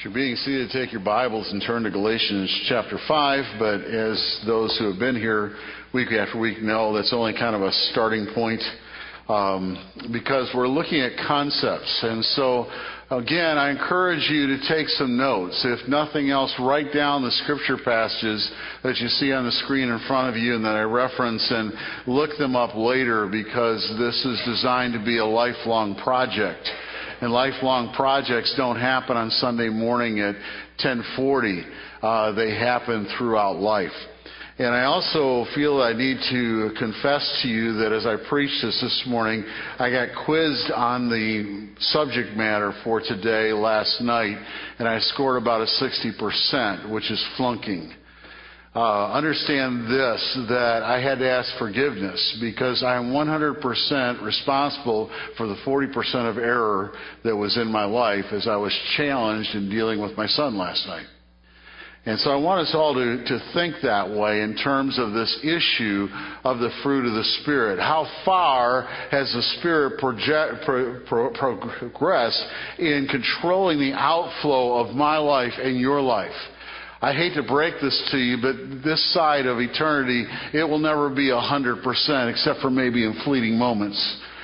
If you're being seated, take your Bibles and turn to Galatians chapter 5. But as those who have been here week after week know, that's only kind of a starting point because we're looking at concepts. And so, again, I encourage you to take some notes. If nothing else, write down the scripture passages that you see on the screen in front of you and that I reference, and look them up later, because this is designed to be a lifelong project. And lifelong projects don't happen on Sunday morning at 10:40. They happen throughout life. And I also feel I need to confess to you that as I preached this morning, I got quizzed on the subject matter for today last night, and I scored about a 60%, which is flunking. Understand this, that I had to ask forgiveness because I am 100% responsible for the 40% of error that was in my life as I was challenged in dealing with my son last night. And so I want us all to think that way in terms of this issue of the fruit of the Spirit. How far has the Spirit progressed in controlling the outflow of my life and your life? I hate to break this to you, but this side of eternity, it will never be 100%, except for maybe in fleeting moments.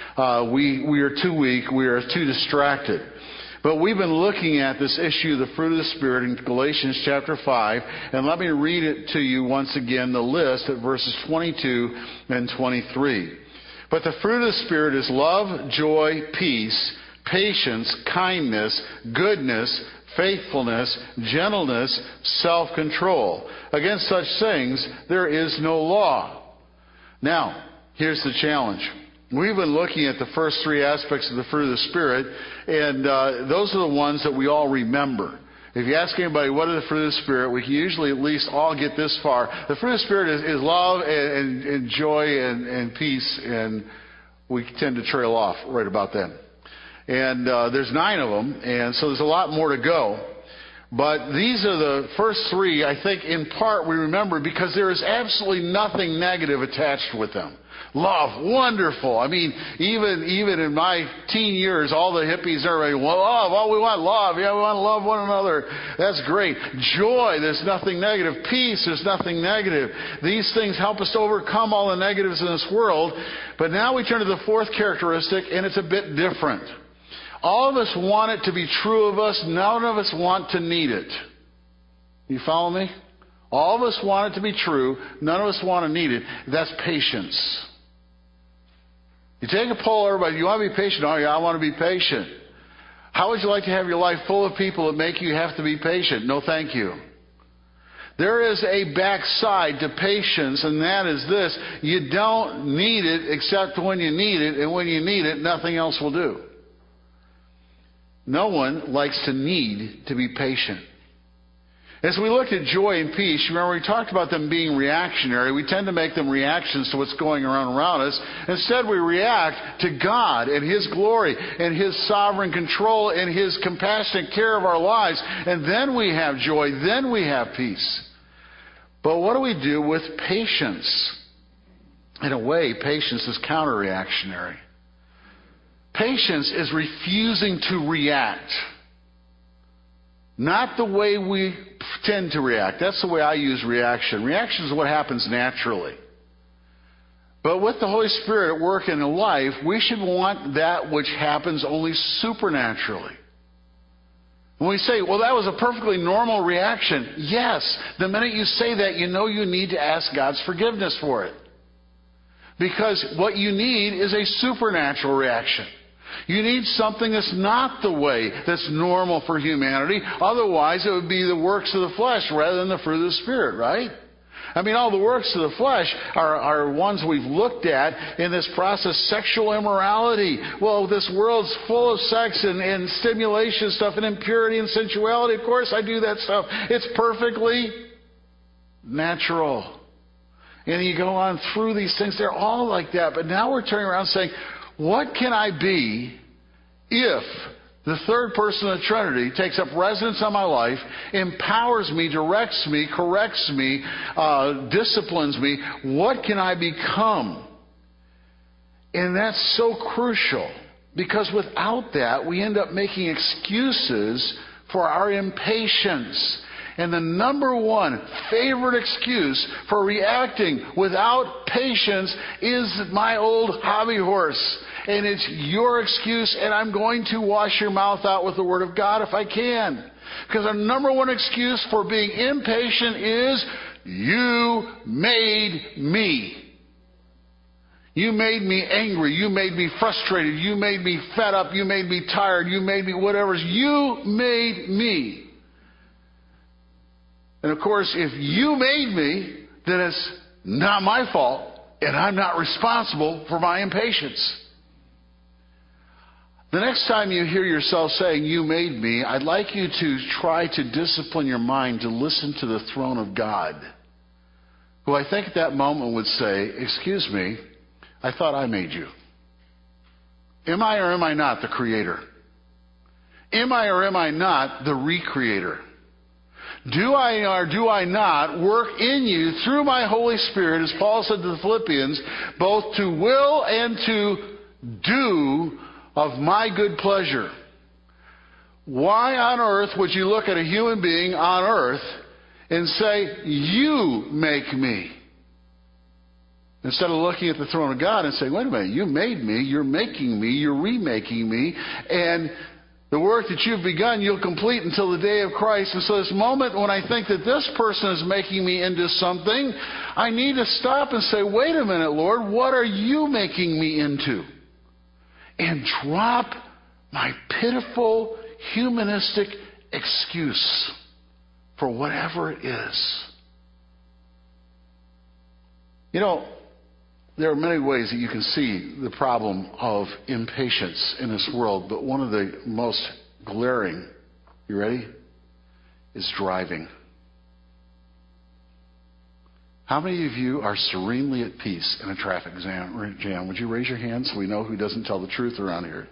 We are too weak. We are too distracted. But we've been looking at this issue of the fruit of the Spirit in Galatians chapter 5. And let me read it to you once again, the list at verses 22 and 23. But the fruit of the Spirit is love, joy, peace, patience, kindness, goodness, faithfulness, gentleness, self-control. Against such things there is no law. Now, here's the challenge. We've been looking at the first three aspects of the fruit of the Spirit, and those are the ones that we all remember. If you ask anybody what are the fruit of the Spirit, we can usually at least all get this far. The fruit of the Spirit is love and joy and peace, and we tend to trail off right about then. And there's 9 of them, and so there's a lot more to go. But these are the first 3, I think, in part we remember because there is absolutely nothing negative attached with them. Love, wonderful. I mean, even in my teen years, all the hippies and everybody, well, love, oh, we want love. Yeah, we want to love one another. That's great. Joy, there's nothing negative. Peace, there's nothing negative. These things help us to overcome all the negatives in this world. But now we turn to the 4th characteristic, and it's a bit different. All of us want it to be true of us. None of us want to need it. You follow me? All of us want it to be true. None of us want to need it. That's patience. You take a poll, everybody, you want to be patient? Oh, yeah, I want to be patient. How would you like to have your life full of people that make you have to be patient? No, thank you. There is a backside to patience, and that is this. You don't need it except when you need it, and when you need it, nothing else will do. No one likes to need to be patient. As we looked at joy and peace, remember we talked about them being reactionary. We tend to make them reactions to what's going around us. Instead, we react to God and His glory and His sovereign control and His compassionate care of our lives. And then we have joy. Then we have peace. But what do we do with patience? In a way, patience is counter-reactionary. Patience is refusing to react. Not the way we tend to react. That's the way I use reaction. Reaction is what happens naturally. But with the Holy Spirit at work in a life, we should want that which happens only supernaturally. When we say, well, that was a perfectly normal reaction. Yes, the minute you say that, you know you need to ask God's forgiveness for it. Because what you need is a supernatural reaction. You need something that's not the way that's normal for humanity. Otherwise, it would be the works of the flesh rather than the fruit of the Spirit, right? I mean, all the works of the flesh are ones we've looked at in this process. Sexual immorality. Well, this world's full of sex and stimulation stuff and impurity and sensuality. Of course, I do that stuff. It's perfectly natural. And you go on through these things. They're all like that. But now we're turning around saying, what can I be if the third person of the Trinity takes up residence on my life, empowers me, directs me, corrects me, disciplines me? What can I become? And that's so crucial, because without that, we end up making excuses for our impatience. And the number one favorite excuse for reacting without patience is my old hobby horse. And it's your excuse, and I'm going to wash your mouth out with the Word of God if I can. Because our number one excuse for being impatient is, you made me. You made me angry. You made me frustrated. You made me fed up. You made me tired. You made me whatever. You made me. And of course, if you made me, then it's not my fault, and I'm not responsible for my impatience. The next time you hear yourself saying, you made me, I'd like you to try to discipline your mind to listen to the throne of God, who I think at that moment would say, excuse me, I thought I made you. Am I or am I not the creator? Am I or am I not the recreator? Do I or do I not work in you through my Holy Spirit, as Paul said to the Philippians, both to will and to do of my good pleasure? Why on earth would you look at a human being on earth and say, you make me? Instead of looking at the throne of God and saying, wait a minute, you made me, you're making me, you're remaking me, and the work that you've begun, you'll complete until the day of Christ. And so this moment when I think that this person is making me into something, I need to stop and say, wait a minute, Lord, what are you making me into? And drop my pitiful, humanistic excuse for whatever it is. You know, there are many ways that you can see the problem of impatience in this world, but one of the most glaring, you ready, is driving. How many of you are serenely at peace in a traffic jam? Would you raise your hand so we know who doesn't tell the truth around here?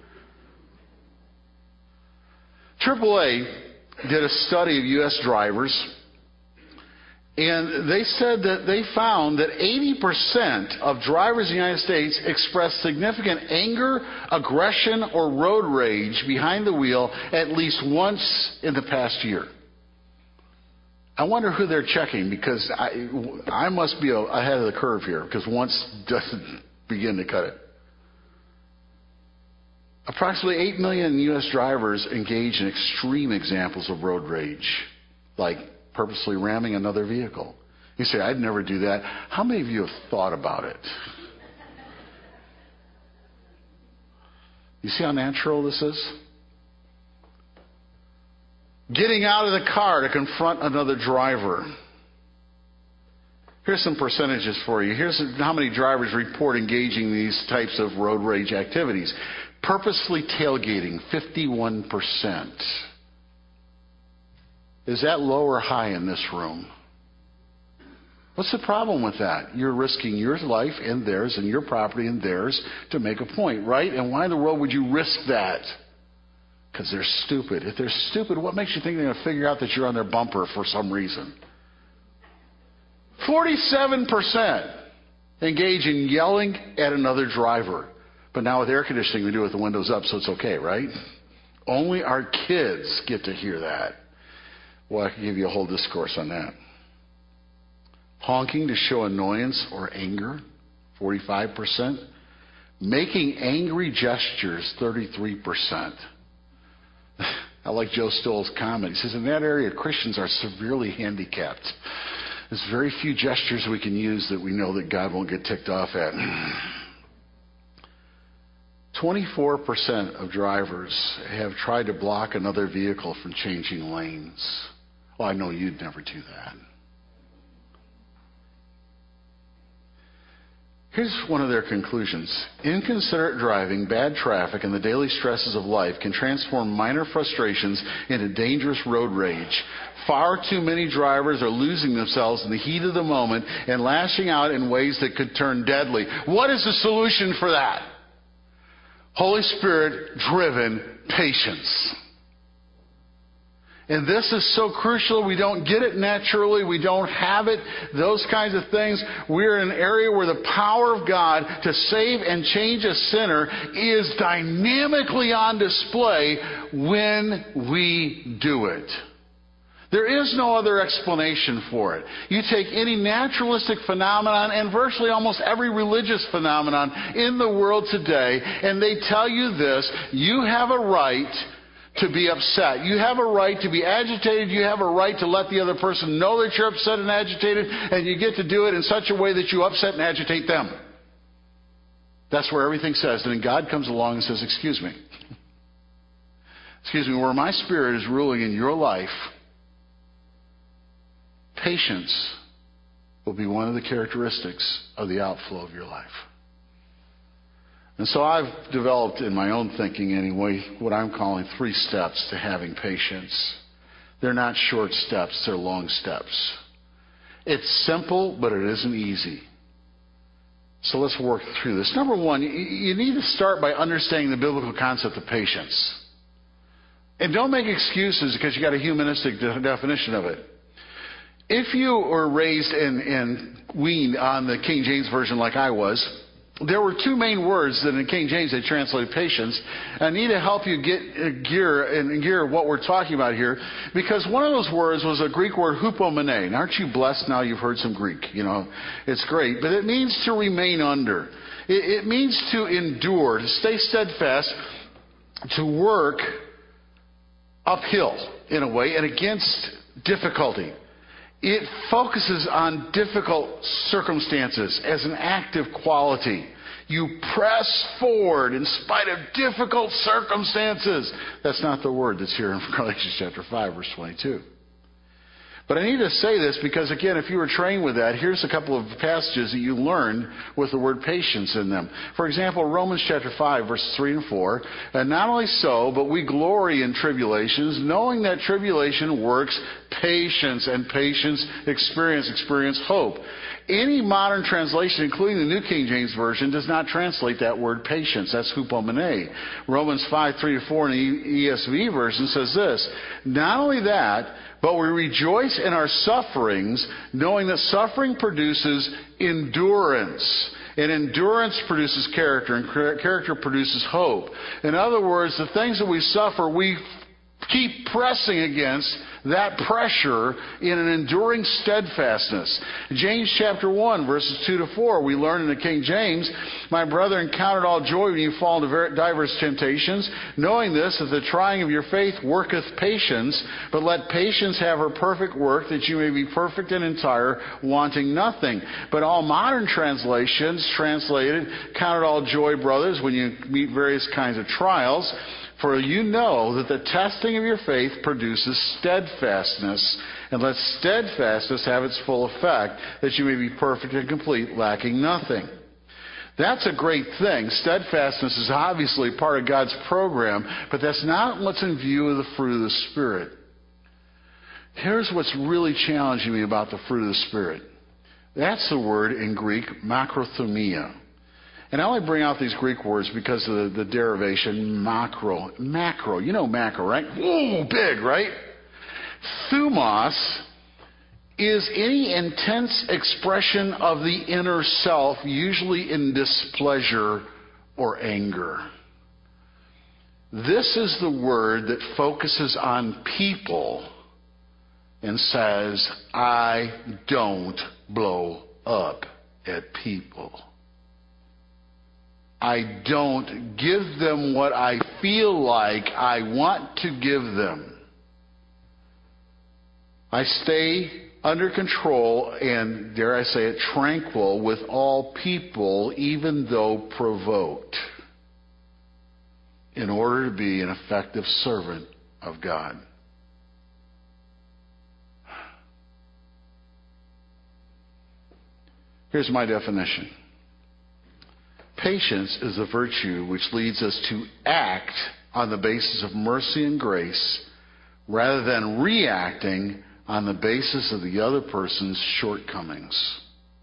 AAA did a study of U.S. drivers, and they said that they found that 80% of drivers in the United States express significant anger, aggression, or road rage behind the wheel at least once in the past year. I wonder who they're checking, because I must be ahead of the curve here, because once doesn't begin to cut it. Approximately 8 million U.S. drivers engage in extreme examples of road rage, like purposely ramming another vehicle. You say, I'd never do that. How many of you have thought about it? You see how natural this is? Getting out of the car to confront another driver. Here's some percentages for you. Here's how many drivers report engaging in these types of road rage activities. Purposefully tailgating, 51%. Is that low or high in this room? What's the problem with that? You're risking your life and theirs and your property and theirs to make a point, right? And why in the world would you risk that? Because they're stupid. If they're stupid, what makes you think they're going to figure out that you're on their bumper for some reason? 47% engage in yelling at another driver. But now with air conditioning, we do it with the windows up, so it's okay, right? Only our kids get to hear that. Well, I can give you a whole discourse on that. Honking to show annoyance or anger, 45%. Making angry gestures, 33%. I like Joe Stoll's comment. He says, in that area, Christians are severely handicapped. There's very few gestures we can use that we know that God won't get ticked off at. 24% of drivers have tried to block another vehicle from changing lanes. Well, I know you'd never do that. Here's one of their conclusions. Inconsiderate driving, bad traffic, and the daily stresses of life can transform minor frustrations into dangerous road rage. Far too many drivers are losing themselves in the heat of the moment and lashing out in ways that could turn deadly. What is the solution for that? Holy Spirit-driven patience. And this is so crucial. We don't get it naturally. We don't have it. Those kinds of things. We're in an area where the power of God to save and change a sinner is dynamically on display when we do it. There is no other explanation for it. You take any naturalistic phenomenon and virtually almost every religious phenomenon in the world today, and they tell you this: you have a right to be upset. You have a right to be agitated. You have a right to let the other person know that you're upset and agitated, and you get to do it in such a way that you upset and agitate them. That's where everything says. And then God comes along and says, excuse me. Excuse me, where my Spirit is ruling in your life, patience will be one of the characteristics of the outflow of your life. And so I've developed in my own thinking anyway what I'm calling 3 steps to having patience. They're not short steps, they're long steps. It's simple, but it isn't easy. So let's work through this. Number 1, you need to start by understanding the biblical concept of patience. And don't make excuses because you got a humanistic definition of it. If you were raised and weaned on the King James Version like I was, there were 2 main words that in King James they translate patience. I need to help you get gear what we're talking about here, because one of those words was a Greek word, hupomene. And aren't you blessed now you've heard some Greek? You know, it's great. But it means to remain under. It means to endure, to stay steadfast, to work uphill in a way and against difficulty. It focuses on difficult circumstances as an active quality. You press forward in spite of difficult circumstances. That's not the word that's here in Galatians chapter 5, verse 22. But I need to say this because, again, if you were trained with that, here's a couple of passages that you learned with the word patience in them. For example, Romans chapter 5, verses 3 and 4. And not only so, but we glory in tribulations, knowing that tribulation works patience, and patience experience hope. Any modern translation, including the New King James Version, does not translate that word patience. That's hupomene. Romans 5, 3 to 4 in the ESV version says this: not only that, but we rejoice in our sufferings, knowing that suffering produces endurance. And endurance produces character, and character produces hope. In other words, the things that we suffer, we keep pressing against that pressure in an enduring steadfastness. James chapter 1, verses 2 to 4, we learn in the King James, my brethren, count it all joy when you fall into diverse temptations, knowing this, that the trying of your faith worketh patience, but let patience have her perfect work, that you may be perfect and entire, wanting nothing. But all modern translations translated, count it all joy, brothers, when you meet various kinds of trials, for you know that the testing of your faith produces steadfastness, and let steadfastness have its full effect, that you may be perfect and complete, lacking nothing. That's a great thing. Steadfastness is obviously part of God's program, but that's not what's in view of the fruit of the Spirit. Here's what's really challenging me about the fruit of the Spirit. That's the word in Greek, makrothumia. And I only bring out these Greek words because of the derivation, macro. You know macro, right? Whoa, big, right? Thumos is any intense expression of the inner self, usually in displeasure or anger. This is the word that focuses on people and says, I don't blow up at people. I don't give them what I feel like I want to give them. I stay under control and, dare I say it, tranquil with all people, even though provoked, in order to be an effective servant of God. Here's my definition. Patience is a virtue which leads us to act on the basis of mercy and grace rather than reacting on the basis of the other person's shortcomings.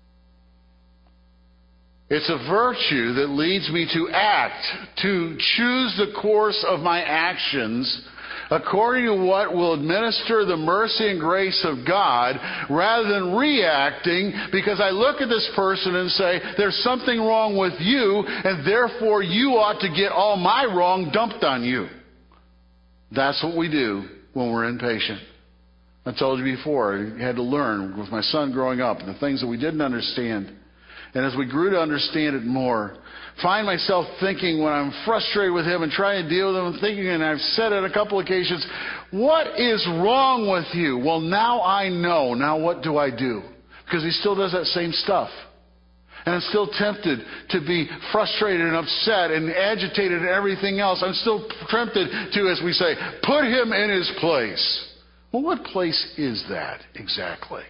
It's a virtue that leads me to act, to choose the course of my actions according to what will administer the mercy and grace of God, rather than reacting because I look at this person and say, there's something wrong with you, and therefore you ought to get all my wrong dumped on you. That's what we do when we're impatient. I told you before, I had to learn with my son growing up the things that we didn't understand. And as we grew to understand it more, find myself thinking when I'm frustrated with him and trying to deal with him, thinking, and I've said it a couple of occasions, what is wrong with you? Well, now I know. Now what do I do? Because he still does that same stuff. And I'm still tempted to be frustrated and upset and agitated and everything else. I'm still tempted to, as we say, put him in his place. Well, what place is that exactly?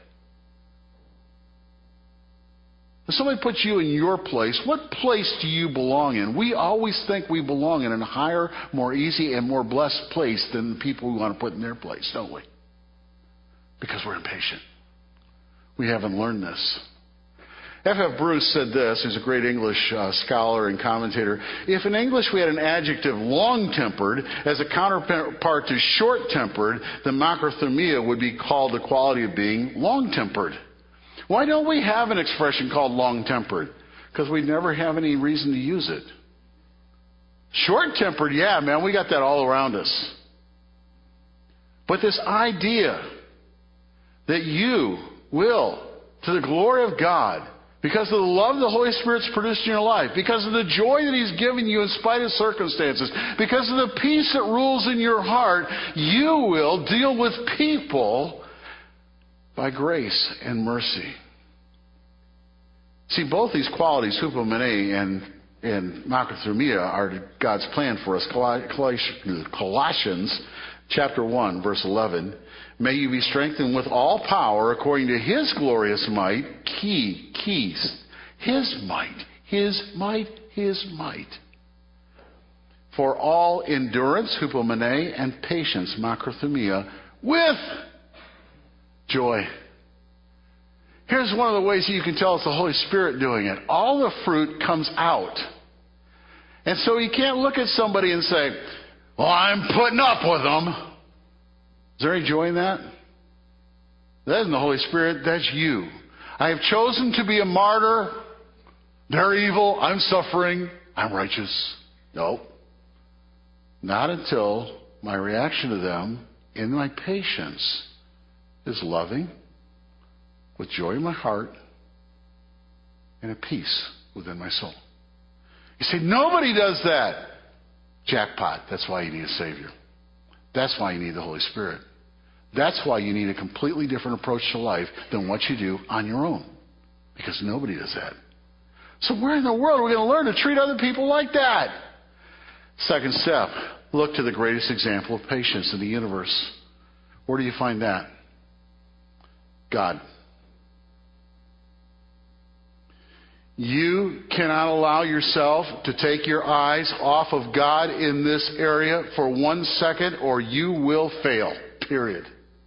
If somebody puts you in your place, what place do you belong in? We always think we belong in a higher, more easy, and more blessed place than the people we want to put in their place, don't we? Because we're impatient. We haven't learned this. F.F. Bruce said this. He's a great English scholar and commentator. If in English we had an adjective long-tempered as a counterpart to short-tempered, then macrothumia would be called the quality of being long-tempered. Why don't we have an expression called long-tempered? Because we never have any reason to use it. Short-tempered, yeah, man, we got that all around us. But this idea that you will, to the glory of God, because of the love the Holy Spirit's produced in your life, because of the joy that He's given you in spite of circumstances, because of the peace that rules in your heart, you will deal with people by grace and mercy. See, both these qualities, hupomene and macrothumia, are God's plan for us. Colossians chapter 1, verse 11. May you be strengthened with all power according to His glorious might. His might. For all endurance, hupomene, and patience, macrothumia, with joy. Here's one of the ways you can tell it's the Holy Spirit doing it. All the fruit comes out. And so you can't look at somebody and say, well, I'm putting up with them. Is there any joy in that? That isn't the Holy Spirit. That's you. I have chosen to be a martyr. They're evil. I'm suffering. I'm righteous. No. Not until my reaction to them in my patience is loving, with joy in my heart, and a peace within my soul. You say, nobody does that. Jackpot. That's why you need a Savior. That's why you need the Holy Spirit. That's why you need a completely different approach to life than what you do on your own. Because nobody does that. So where in the world are we going to learn to treat other people like that? Second step, look to the greatest example of patience in the universe. Where do you find that? God. You cannot allow yourself to take your eyes off of God in this area for 1 second, or you will fail. Period.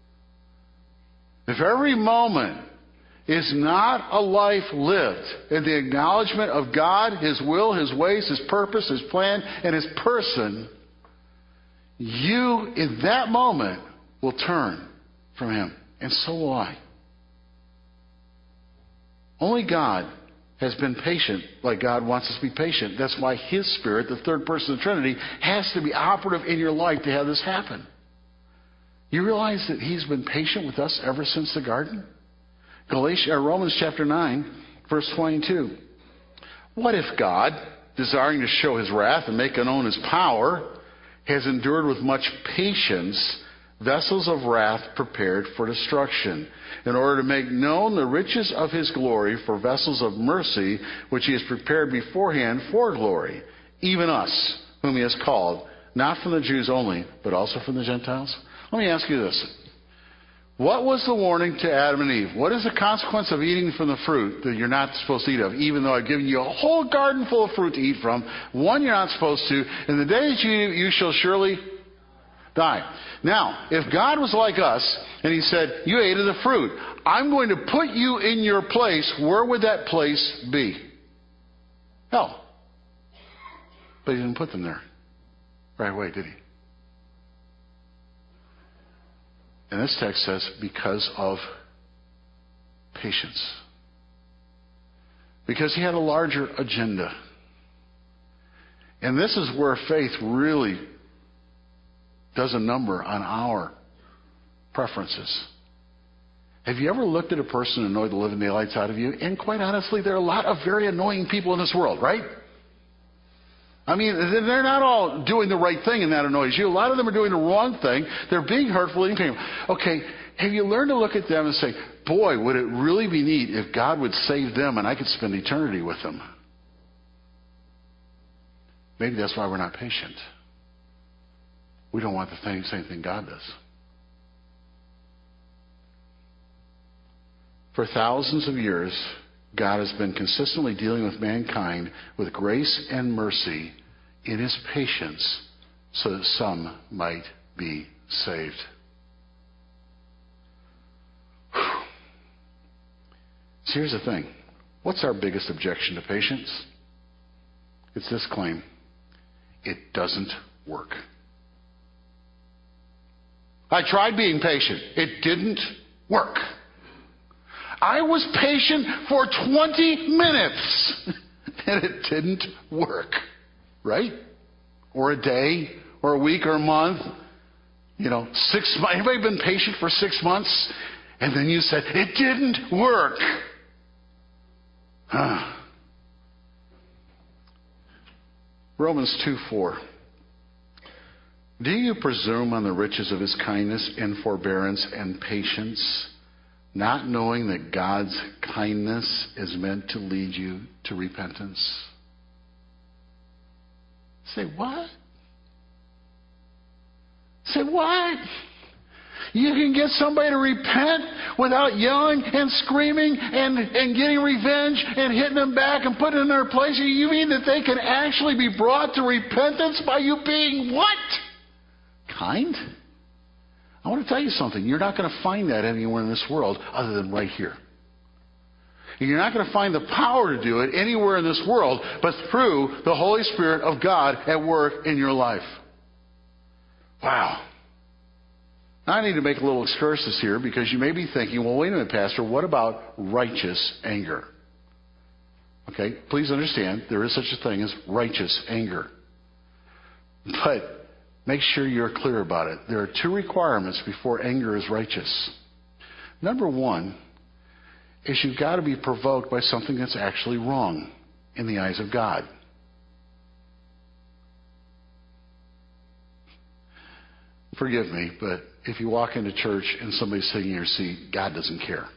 If every moment is not a life lived in the acknowledgement of God, His will, His ways, His purpose, His plan, and His person, you in that moment will turn from Him. And so will I. Only God has been patient like God wants us to be patient. That's why His Spirit, the third person of the Trinity, has to be operative in your life to have this happen. You realize that He's been patient with us ever since the garden? Romans chapter 9, verse 22. What if God, desiring to show His wrath and make known His power, has endured with much patience vessels of wrath prepared for destruction, in order to make known the riches of His glory for vessels of mercy, which He has prepared beforehand for glory, even us, whom He has called, not from the Jews only, but also from the Gentiles? Let me ask you this. What was the warning to Adam and Eve? What is the consequence of eating from the fruit that you're not supposed to eat of, even though I've given you a whole garden full of fruit to eat from? One you're not supposed to. In the day that you eat, you shall surely die. Now, if God was like us, and He said, you ate of the fruit, I'm going to put you in your place, where would that place be? Hell. But He didn't put them there right away, did He? And this text says, because of patience. Because he had a larger agenda. And this is where faith really does a number on our preferences. Have you ever looked at a person who annoyed the living daylights out of you? And quite honestly, there are a lot of very annoying people in this world, right? I mean, they're not all doing the right thing and that annoys you. A lot of them are doing the wrong thing. They're being hurtful and painful. Okay, have you learned to look at them and say, boy, would it really be neat if God would save them and I could spend eternity with them? Maybe that's why we're not patient. We don't want the same thing God does. For thousands of years, God has been consistently dealing with mankind with grace and mercy in his patience so that some might be saved. So here's the thing. What's our biggest objection to patience? It's this claim. It doesn't work. I tried being patient. It didn't work. I was patient for 20 minutes and it didn't work. Right? Or a day, or a week, or a month. 6 months. Anybody been patient for 6 months? And then you said, it didn't work. Romans 2:4. Do you presume on the riches of his kindness and forbearance and patience, not knowing that God's kindness is meant to lead you to repentance? Say what? Say what? You can get somebody to repent without yelling and screaming and getting revenge and hitting them back and putting them in their place? You mean that they can actually be brought to repentance by you being what? Kind? I want to tell you something. You're not going to find that anywhere in this world other than right here. And you're not going to find the power to do it anywhere in this world but through the Holy Spirit of God at work in your life. Wow. Now I need to make a little excursus here because you may be thinking, well, wait a minute, Pastor, what about righteous anger? Okay, please understand there is such a thing as righteous anger. But make sure you're clear about it. There are 2 requirements before anger is righteous. Number 1 is you've got to be provoked by something that's actually wrong in the eyes of God. Forgive me, but if you walk into church and somebody's sitting in your seat, God doesn't care.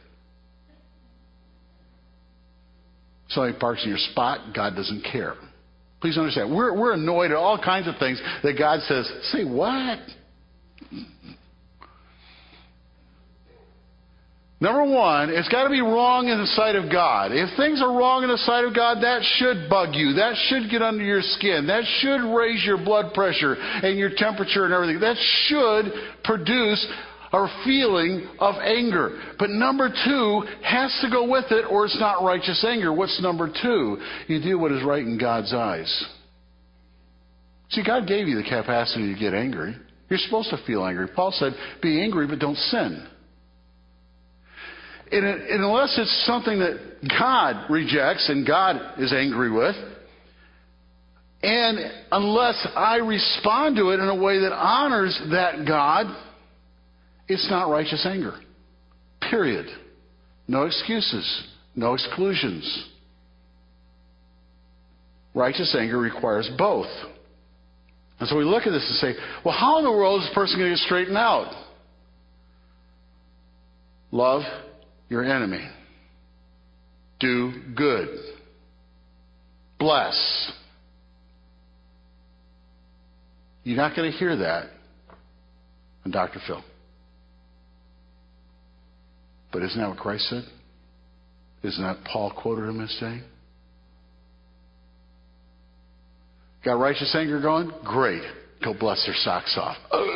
Somebody parks in your spot, God doesn't care. Please understand, we're annoyed at all kinds of things that God says, say what? Number 1, it's got to be wrong in the sight of God. If things are wrong in the sight of God, that should bug you. That should get under your skin. That should raise your blood pressure and your temperature and everything. That should produce a feeling of anger. But number 2 has to go with it or it's not righteous anger. What's number 2? You do what is right in God's eyes. See, God gave you the capacity to get angry. You're supposed to feel angry. Paul said, be angry but don't sin. And unless it's something that God rejects and God is angry with, and unless I respond to it in a way that honors that God, it's not righteous anger. Period. No excuses. No exclusions. Righteous anger requires both. And so we look at this and say, well, how in the world is this person going to get straightened out? Love your enemy. Do good. Bless. You're not going to hear that on Dr. Phil. But isn't that what Christ said? Isn't that Paul quoted him as saying? Got righteous anger going? Great. Go bless their socks off.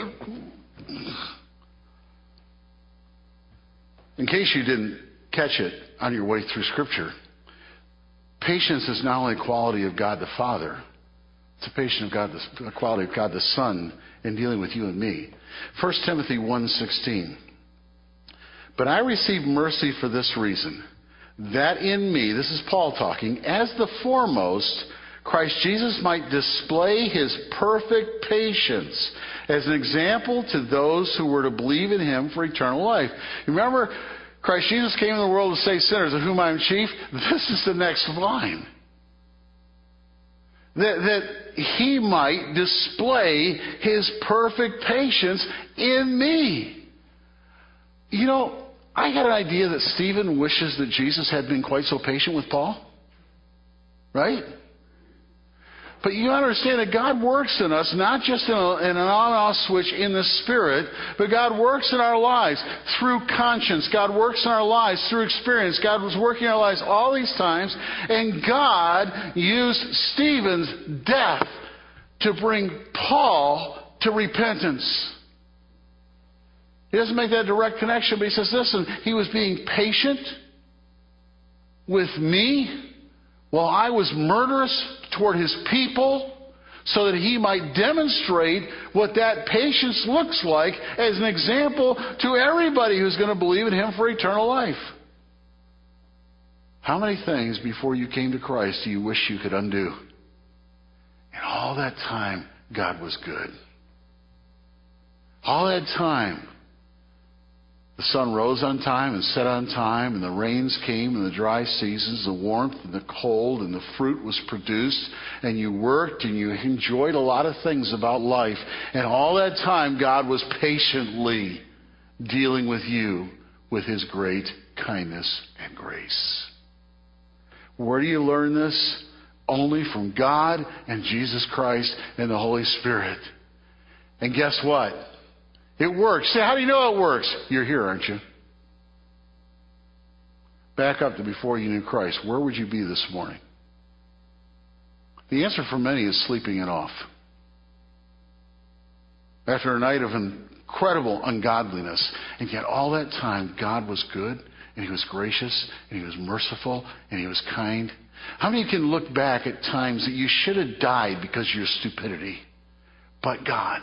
In case you didn't catch it on your way through Scripture, patience is not only a quality of God the Father, it's a quality of God the Son in dealing with you and me. 1 Timothy 1:16. But I received mercy for this reason, that in me, this is Paul talking, as the foremost, Christ Jesus might display his perfect patience as an example to those who were to believe in him for eternal life. Remember, Christ Jesus came in the world to save sinners, of whom I am chief. This is the next line. That he might display his perfect patience in me. You know, I got an idea that Stephen wishes that Jesus had been quite so patient with Paul. Right? But you understand that God works in us, not just in an on-off switch in the Spirit, but God works in our lives through conscience. God works in our lives through experience. God was working in our lives all these times, and God used Stephen's death to bring Paul to repentance. He doesn't make that direct connection, but he says, listen, he was being patient with me while I was murderous toward his people, so that he might demonstrate what that patience looks like as an example to everybody who's going to believe in him for eternal life. How many things before you came to Christ do you wish you could undo? And all that time, God was good. All that time, the sun rose on time and set on time, and the rains came in the dry seasons, the warmth and the cold, and the fruit was produced, and you worked and you enjoyed a lot of things about life. And all that time, God was patiently dealing with you with his great kindness and grace. Where do you learn this? Only from God and Jesus Christ and the Holy Spirit. And guess what? It works. Say, how do you know it works? You're here, aren't you? Back up to before you knew Christ. Where would you be this morning? The answer for many is sleeping it off. After a night of incredible ungodliness. And yet all that time, God was good, and he was gracious, and he was merciful, and he was kind. How many can look back at times that you should have died because of your stupidity? But God.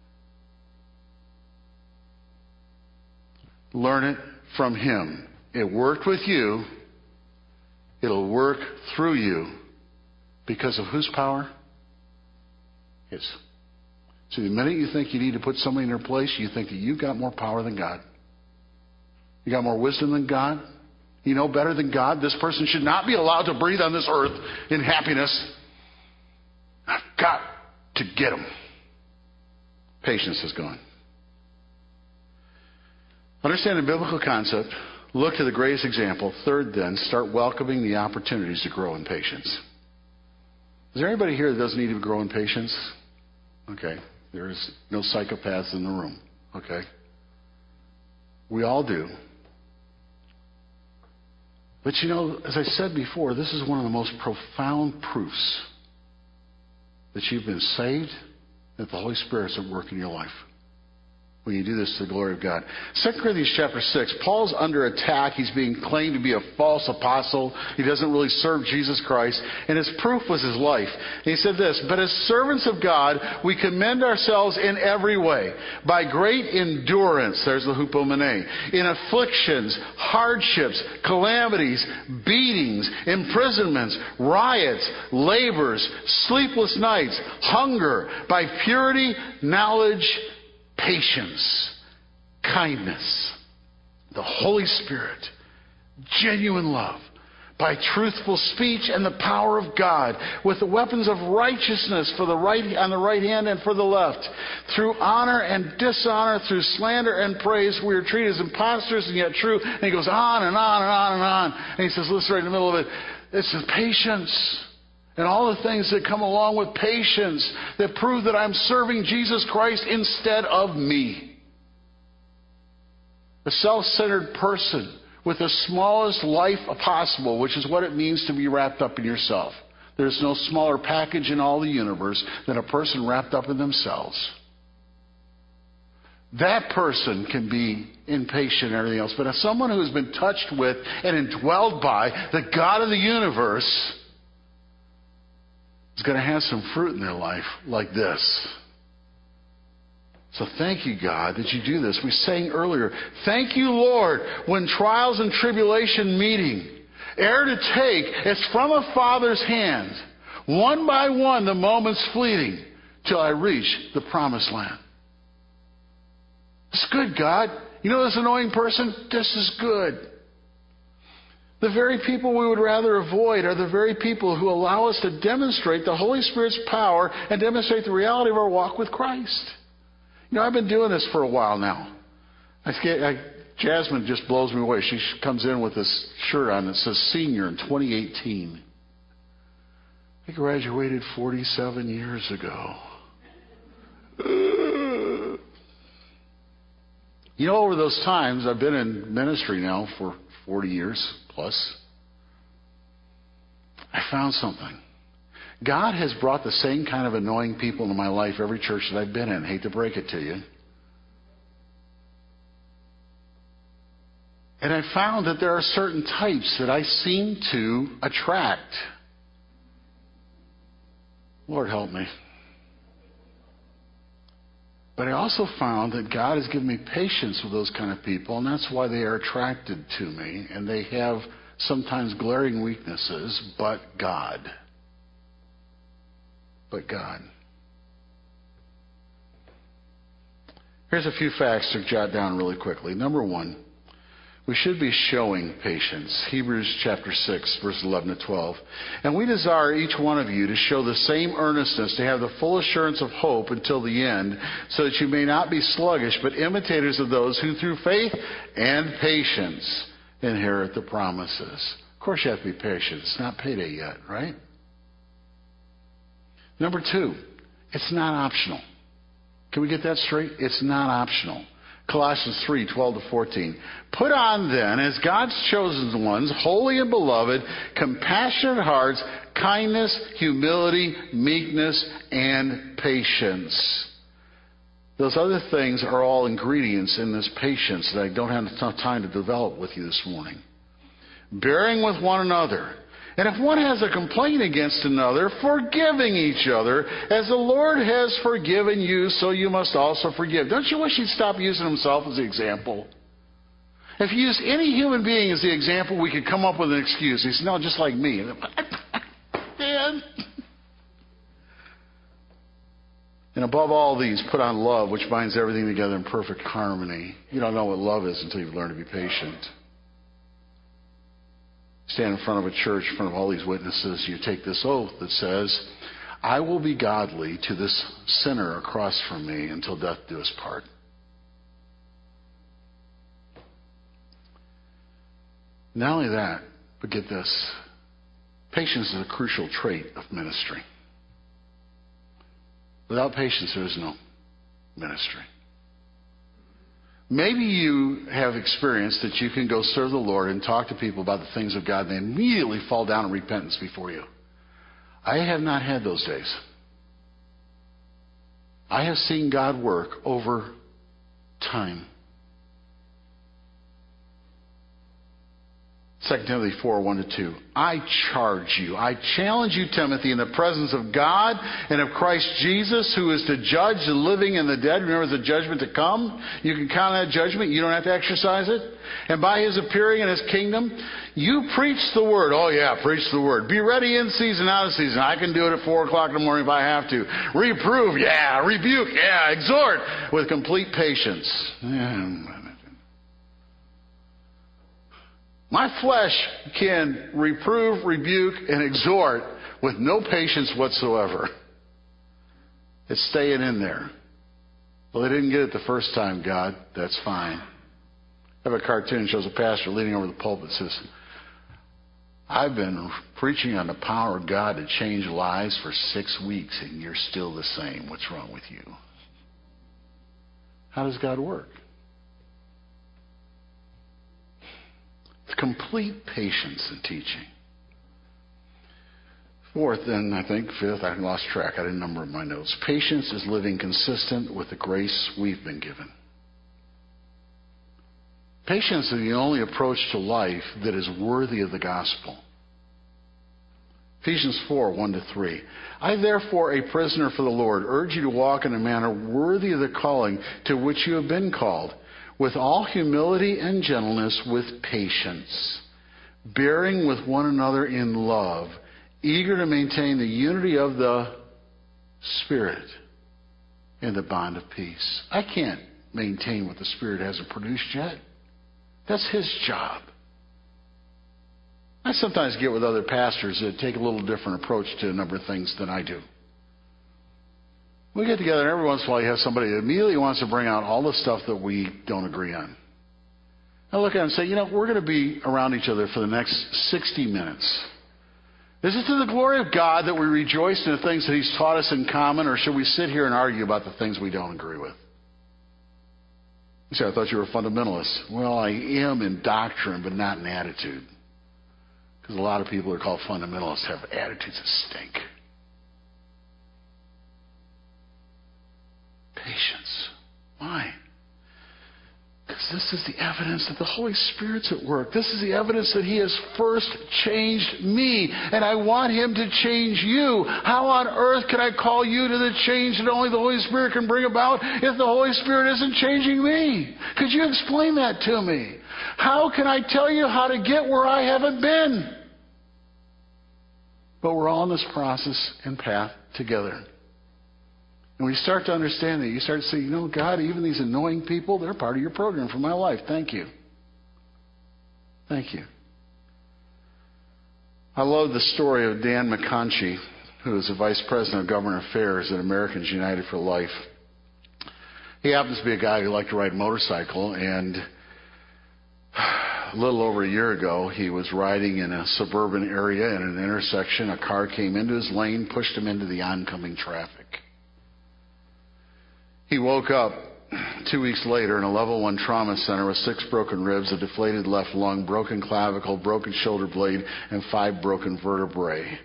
Learn it from him. It worked with you. It'll work through you. Because of whose power? His. So the minute you think you need to put somebody in their place, you think that you've got more power than God. You got more wisdom than God. You know better than God. This person should not be allowed to breathe on this earth in happiness. I've got to get him. Patience is gone. Understand the biblical concept. Look to the greatest example. Third, then, start welcoming the opportunities to grow in patience. Is there anybody here that doesn't need to grow in patience? Okay. There's no psychopaths in the room. Okay. We all do. But you know, as I said before, this is one of the most profound proofs that you've been saved, that the Holy Spirit's at work in your life. When you do this to the glory of God. 2 Corinthians chapter 6, Paul's under attack. He's being claimed to be a false apostle. He doesn't really serve Jesus Christ. And his proof was his life. And he said this, but as servants of God, we commend ourselves in every way, by great endurance, there's the hupomene, in afflictions, hardships, calamities, beatings, imprisonments, riots, labors, sleepless nights, hunger, by purity, knowledge, patience, kindness, the Holy Spirit, genuine love, by truthful speech and the power of God, with the weapons of righteousness for the right on the right hand and for the left, through honor and dishonor, through slander and praise, we are treated as impostors and yet true. And he goes on and on and on and on. And he says, listen, right in the middle of it, this is patience. And all the things that come along with patience that prove that I'm serving Jesus Christ instead of me. A self-centered person with the smallest life possible, which is what it means to be wrapped up in yourself. There's no smaller package in all the universe than a person wrapped up in themselves. That person can be impatient and everything else. But as someone who has been touched with and indwelled by the God of the universe is going to have some fruit in their life like this. So thank you, God, that you do this. We sang earlier, thank you, Lord, when trials and tribulation meeting, ere to take, it's from a Father's hand, one by one the moments fleeting, till I reach the promised land. It's good, God. You know this annoying person? This is good. The very people we would rather avoid are the very people who allow us to demonstrate the Holy Spirit's power and demonstrate the reality of our walk with Christ. You know, I've been doing this for a while now. Jasmine just blows me away. She comes in with this shirt on that says senior in 2018. I graduated 47 years ago. You know, over those times, I've been in ministry now for 40 years plus. I found something. God has brought the same kind of annoying people into my life every church that I've been in. Hate to break it to you. And I found that there are certain types that I seem to attract. Lord help me. But I also found that God has given me patience with those kind of people, and that's why they are attracted to me, and they have sometimes glaring weaknesses, but God. But God. Here's a few facts to jot down really quickly. Number one, we should be showing patience. Hebrews chapter 6, verse 11 to 12. And we desire each one of you to show the same earnestness, to have the full assurance of hope until the end, so that you may not be sluggish, but imitators of those who through faith and patience inherit the promises. Of course you have to be patient. It's not payday yet, right? Number two, it's not optional. Can we get that straight? It's not optional. Colossians 3, 12 to 14. Put on then, as God's chosen ones, holy and beloved, compassionate hearts, kindness, humility, meekness, and patience. Those other things are all ingredients in this patience that I don't have enough time to develop with you this morning. Bearing with one another. And if one has a complaint against another, forgiving each other, as the Lord has forgiven you, so you must also forgive. Don't you wish he'd stop using himself as the example? If you use any human being as the example, we could come up with an excuse. He said, no, just like me. Man. And above all these, put on love, which binds everything together in perfect harmony. You don't know what love is until you've learned to be patient. Stand in front of a church, in front of all these witnesses, you take this oath that says, I will be godly to this sinner across from me until death do us part. Not only that, but get this. Patience is a crucial trait of ministry. Without patience, there is no ministry. Maybe you have experienced that you can go serve the Lord and talk to people about the things of God and they immediately fall down in repentance before you. I have not had those days. I have seen God work over time. 2 Timothy 4, 1 to 2. I charge you, I challenge you, Timothy, in the presence of God and of Christ Jesus, who is to judge the living and the dead. Remember, the judgment to come. You can count on that judgment. You don't have to exercise it. And by his appearing in his kingdom, you preach the word. Oh, yeah, preach the word. Be ready in season, out of season. I can do it at 4 o'clock in the morning if I have to. Reprove, yeah. Rebuke, yeah. Exhort with complete patience. My flesh can reprove, rebuke, and exhort with no patience whatsoever. It's staying in there. Well, they didn't get it the first time, God. That's fine. I have a cartoon that shows a pastor leaning over the pulpit and says, I've been preaching on the power of God to change lives for 6 weeks, and you're still the same. What's wrong with you? How does God work? Complete patience in teaching. Fourth, and I think fifth, I lost track. I didn't number my notes. Patience is living consistent with the grace we've been given. Patience is the only approach to life that is worthy of the gospel. Ephesians 4, 1-3. I, therefore, a prisoner for the Lord, urge you to walk in a manner worthy of the calling to which you have been called, with all humility and gentleness, with patience, bearing with one another in love, eager to maintain the unity of the Spirit in the bond of peace. I can't maintain what the Spirit hasn't produced yet. That's His job. I sometimes get with other pastors that take a little different approach to a number of things than I do. We get together, and every once in a while you have somebody that immediately wants to bring out all the stuff that we don't agree on. I look at them and say, we're going to be around each other for the next 60 minutes. Is it to the glory of God that we rejoice in the things that He's taught us in common, or should we sit here and argue about the things we don't agree with? You say, I thought you were a fundamentalist. Well, I am in doctrine, but not in attitude. Because a lot of people who are called fundamentalists have attitudes that stink. Patience. Why? Because this is the evidence that the Holy Spirit's at work. This is the evidence that He has first changed me, and I want Him to change you. How on earth can I call you to the change that only the Holy Spirit can bring about if the Holy Spirit isn't changing me? Could you explain that to me? How can I tell you how to get where I haven't been? But we're all in this process and path together. And when you start to understand that, you start to say, God, even these annoying people, they're part of your program for my life. Thank you. Thank you. I love the story of Dan McConchie, who is the Vice President of Government Affairs at Americans United for Life. He happens to be a guy who liked to ride a motorcycle, and a little over a year ago, he was riding in a suburban area in an intersection. A car came into his lane, pushed him into the oncoming traffic. He woke up 2 weeks later in a level 1 trauma center with 6 broken ribs, a deflated left lung, broken clavicle, broken shoulder blade, and 5 broken vertebrae.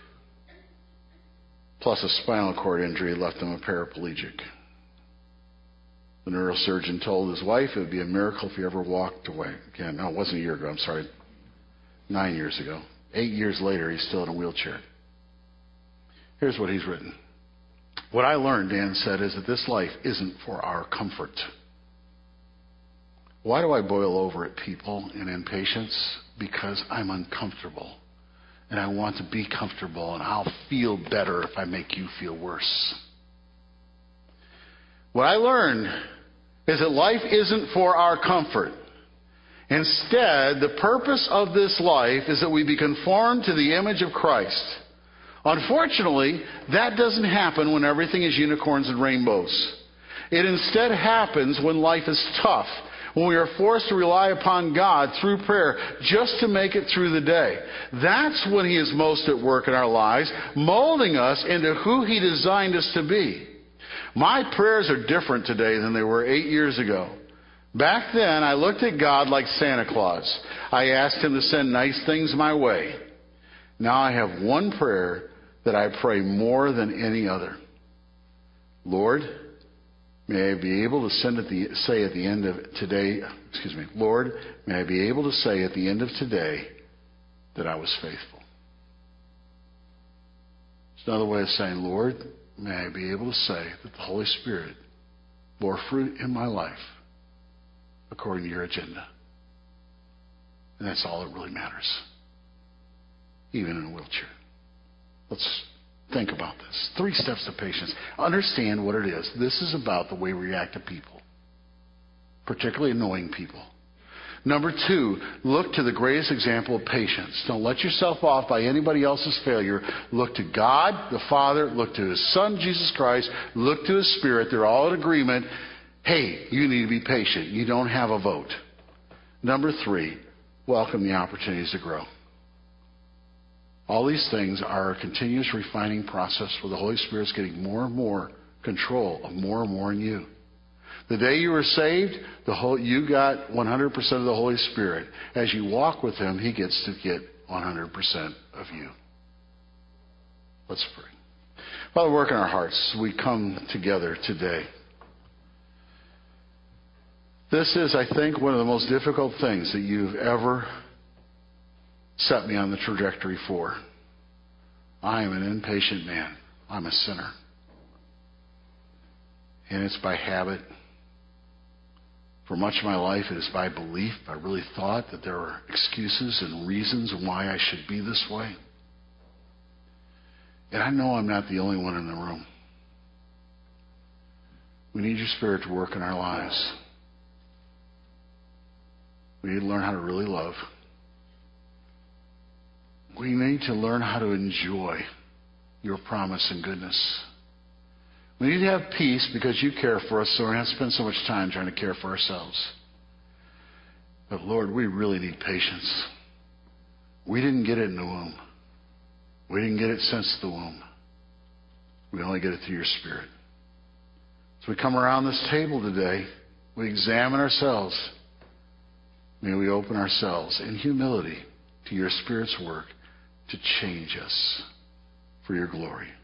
Plus a spinal cord injury left him a paraplegic. The neurosurgeon told his wife it would be a miracle if he ever walked away. Again, no, it wasn't a year ago, I'm sorry. 9 years ago. 8 years later, he's still in a wheelchair. Here's what he's written. What I learned, Dan said, is that this life isn't for our comfort. Why do I boil over at people and impatience? Because I'm uncomfortable. And I want to be comfortable, and I'll feel better if I make you feel worse. What I learned is that life isn't for our comfort. Instead, the purpose of this life is that we be conformed to the image of Christ. Unfortunately, that doesn't happen when everything is unicorns and rainbows. It instead happens when life is tough, when we are forced to rely upon God through prayer just to make it through the day. That's when He is most at work in our lives, molding us into who He designed us to be. My prayers are different today than they were 8 years ago. Back then, I looked at God like Santa Claus. I asked Him to send nice things my way. Now I have one prayer that I pray more than any other. Lord, may I be able to say at the end of today, Lord, may I be able to say at the end of today that I was faithful. It's another way of saying, Lord, may I be able to say that the Holy Spirit bore fruit in my life according to your agenda. And that's all that really matters, even in a wheelchair. Let's think about this. 3 steps to patience. Understand what it is. This is about the way we react to people, particularly annoying people. Number 2, look to the greatest example of patience. Don't let yourself off by anybody else's failure. Look to God, the Father. Look to His Son, Jesus Christ. Look to His Spirit. They're all in agreement. Hey, you need to be patient. You don't have a vote. Number 3, welcome the opportunities to grow. All these things are a continuous refining process where the Holy Spirit's getting more and more control of more and more in you. The day you were saved, you got 100% of the Holy Spirit. As you walk with Him, He gets to get 100% of you. Let's pray. Father, work in our hearts as we come together today. This is, I think, one of the most difficult things that you've ever set me on the trajectory for. I am an impatient man. I'm a sinner. And it's by habit. For much of my life, it is by belief. I really thought that there were excuses and reasons why I should be this way. And I know I'm not the only one in the room. We need your Spirit to work in our lives. We need to learn how to really love. We need to learn how to enjoy your promise and goodness. We need to have peace because you care for us, so we don't have to spend so much time trying to care for ourselves. But Lord, we really need patience. We didn't get it in the womb. We didn't get it since the womb. We only get it through your Spirit. As we come around this table today, we examine ourselves. May we open ourselves in humility to your Spirit's work to change us for your glory.